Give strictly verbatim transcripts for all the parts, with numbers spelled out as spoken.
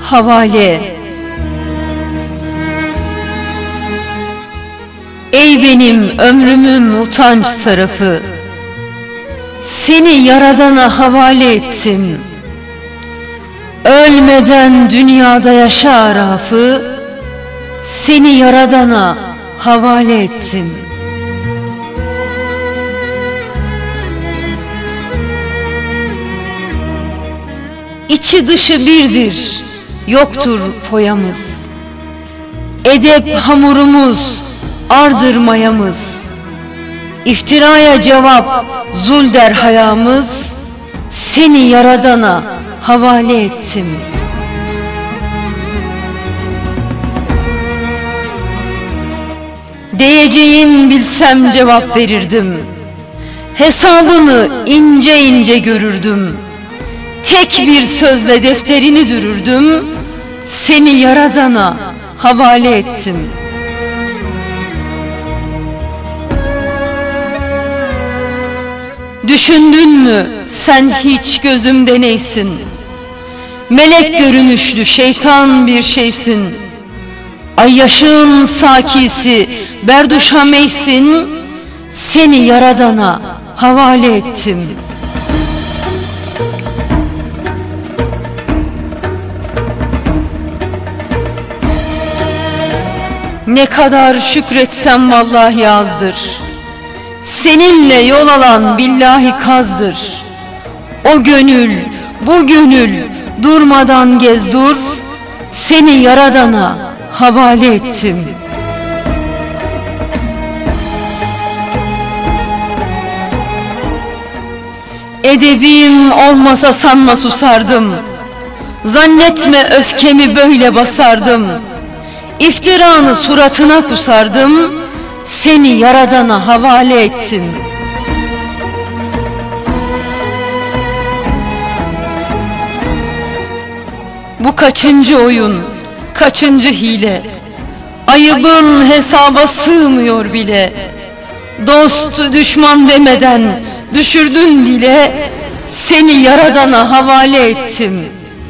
havale. Ey benim ömrümün utanç tarafı, seni Yaradan'a havale ettim. Ölmeden dünyada yaşa arafı, seni Yaradan'a havale ettim. İçi dışı birdir, yoktur foyamız. Edep hamurumuz, ardır mayamız. İftiraya cevap, zul der hayamız. Seni Yaradan'a havale ettim. Diyeceğin bilsem cevap verirdim. Hesabını ince ince görürdüm. Tek bir sözle defterini dürürdüm. Seni Yaradan'a havale ettim. Düşündün mü sen hiç gözümde neysin? Melek görünüşlü şeytan bir şeysin. Ayyaşın sakisi berduşameysin. Seni Yaradan'a havale ettim. Ne kadar şükretsem vallahi azdır. Seninle yol alan billahi kazdır. O gönül, bu gönül durmadan gez dur. Seni Yaradan'a havale ettim. Edebim olmasa sanma susardım. Zannetme öfkemi böyle basardım. İftiranı suratına kusardım. Seni Yaradan'a havale ettim. Bu kaçıncı oyun, kaçıncı hile? Ayıbın hesaba sığmıyor bile. Dost düşman demeden düşürdün dile. Seni Yaradan'a havale ettim.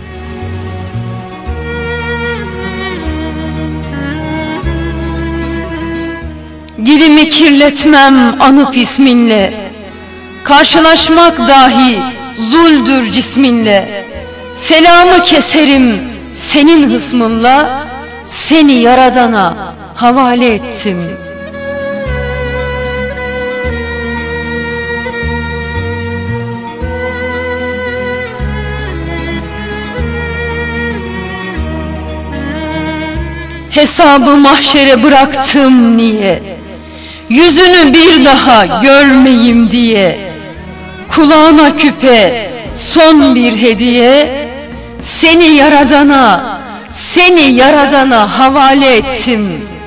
Dilimi kirletmem anıp isminle. Karşılaşmak dahi zuldür cisminle. Selamı keserim senin hısmınla. Seni Yaradan'a havale ettim. Hesabı mahşere bıraktım niye? Yüzünü bir daha görmeyeyim diye. Kulağına küpe, son bir hediye. Seni Yaradan'a, seni Yaradan'a havale ettim.